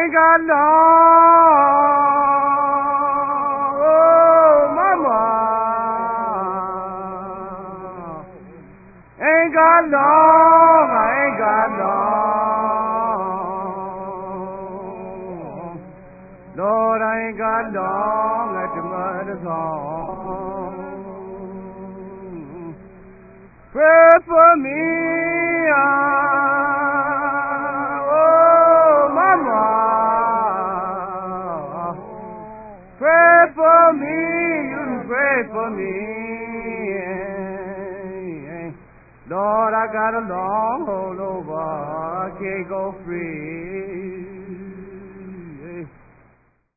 Ain't got long, oh mama. Ain't got long, I ain't got long. Lord, I ain't got long at the mother's home. Pray for me, oh mama. Pray for me, you pray for me. Lord, I got a long hold over, I can't go free.